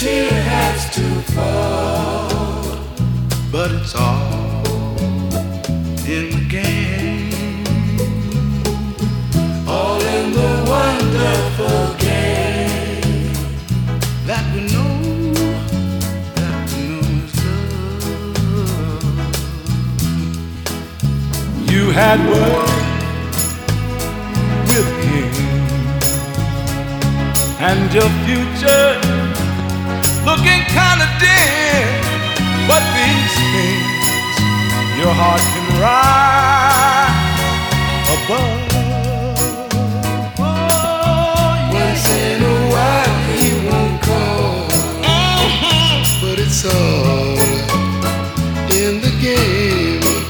tear has to fall, but it's all in the game, all in the wonderful game that we know is love. You had words with him, and your future looking kinda dim. But these things your heart can rise above. Once in a while he won't call, but it's all